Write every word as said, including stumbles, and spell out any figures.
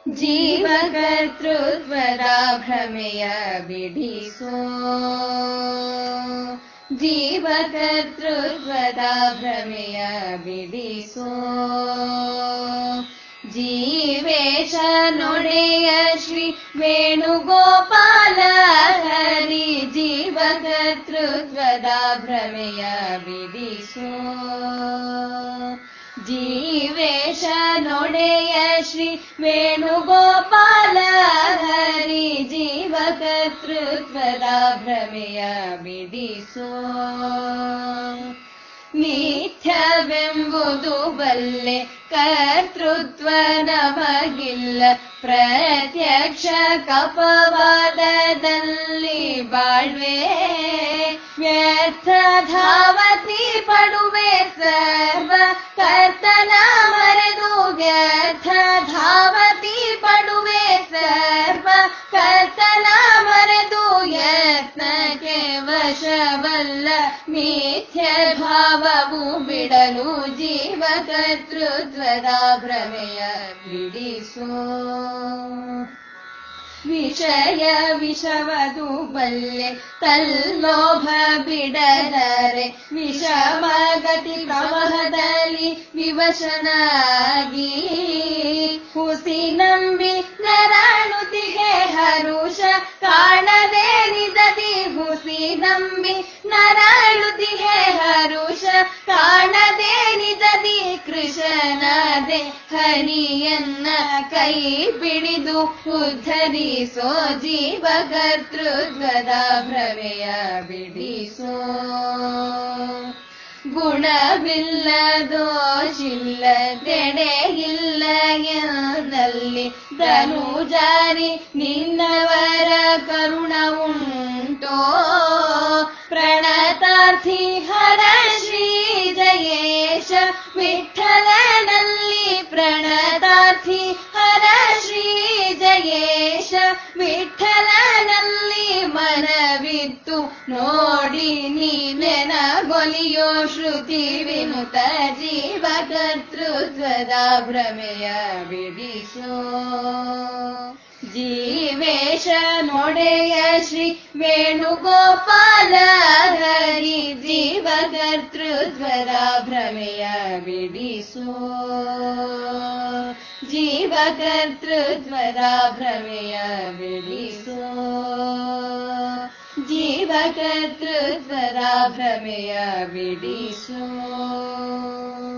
ಜೀವಕರ್ತೃತ್ವದ ಭ್ರಮೆಯ ಬಿಡಿಸೋ ಜೀವಕರ್ತೃತ್ವದ ಭ್ರಮೆಯ ಬಿಡಿಸೋ ಜೀವೇಶ ನೊಡೆಯ ಶ್ರೀ ವೇಣುಗೋಪಾಲ ಹರಿ ಜೀವಕರ್ತೃತ್ವದ ಭ್ರಮೆಯ ಬಿಡಿಸೋ ಜೀವೇಶ ನೊಡೆಯ ಶ್ರೀ ವೇಣುಗೋಪಾಲ ಹರಿ ಜೀವಕರ್ತೃತ್ವದ ಭ್ರಮೆಯ ಬಿಡಿಸೋ ನಿತ್ಯವೆಂಬುದು ಬಲ್ಲೆ ಕರ್ತೃತ್ವ ನಮಗಿಲ್ಲ ಪ್ರತ್ಯಕ್ಷ ಕಪವಾದದಲ್ಲಿ ಬಾಳ್ವೆ ವ್ಯರ್ಥ ಧಾವತಿ ಪಡುವೆ ಸರ್ವ ಕರ್ತನ ಮರೆದು ವ್ಯರ್ಥ ಧಾವತಿ ಪಡುವೆ ಸರ್ವ ಕರ್ತನ ಮರೆದು ಯತ್ನಕ್ಕೆ ವಶವಲ್ಲ ಮಿಥ್ಯ ಭಾವವು ಬಿಡಲು ಜೀವಕರ್ತೃತ್ವದ ಭ್ರಮೆಯ ಬಿಡಿಸೋ ವಿಷಯ ವಿಷವದು ಬಲ್ಲೆ ತಲ್ಲೋಭ ಬಿಡದರೆ ವಿಷಮಗತಿ ಪ್ರವಾಹದಲ್ಲಿ ವಿವಶನಾಗಿ ಹುಸಿ ನಂಬಿ ನರಾಣುತಿಗೆ ಹರುಷ ಕಾಣದೆ ನಿದತಿ ಹುಸಿ ನಂಬಿ ನರಾಳುತಿಗೆ ಹರುಷ ಕಾಣದೆ ನಿದತಿ ಕೃಷ್ಣನದೆ ಹರಿಯನ್ನ ಕೈ ಬಿಡಿದು ಉದ್ಧರಿಸೋ ಜೀವಕರ್ತೃತ್ವದ ಭ್ರಮೆಯ ಬಿಡಿಸೋ ಗುಣವಿಲ್ಲ ದೋಷಿಲ್ಲ ತೆಡೆಯಿಲ್ಲ ಎನ್ನಲ್ಲಿ ಧನುಜಾರಿ ನಿನ್ನವರ ಕರುಣ ಉಂಟೋ ಪ್ರಣತಾರ್ಥಿ ಹರ ಶ್ರೀ ಜಯೇಶ ವಿಠಲನಲ್ಲಿ ಪ್ರಣತಾರ್ಥಿ ಹರ ಶ್ರೀ ಜಯೇಶ ವಿಠಲನಲ್ಲಿ ಮನವಿತ್ತು ನೋಡಿ ನೀನೆನಗೊಲಿಯೋ ಶ್ರುತಿ ವಿನುತ ಜೀವಕರ್ತೃತ್ವದ ಭ್ರಮೆಯ ಬಿಡಿಸೋ ಜೀವೇಶ ನೊಡೆಯ ಶ್ರೀ ವೇಣುಗೋಪಾಲ ಹರಿ ಜೀವಕರ್ತೃತ್ವದ ಭ್ರಮೆಯ ಬಿಡಿಸೋ ಜೀವಕರ್ತೃತ್ವದ ಭ್ರಮೆಯ ಬಿಡಿಸೋ ಜೀವಕರ್ತೃತ್ವದ ಭ್ರಮೆಯ ಬಿಡಿಸೋ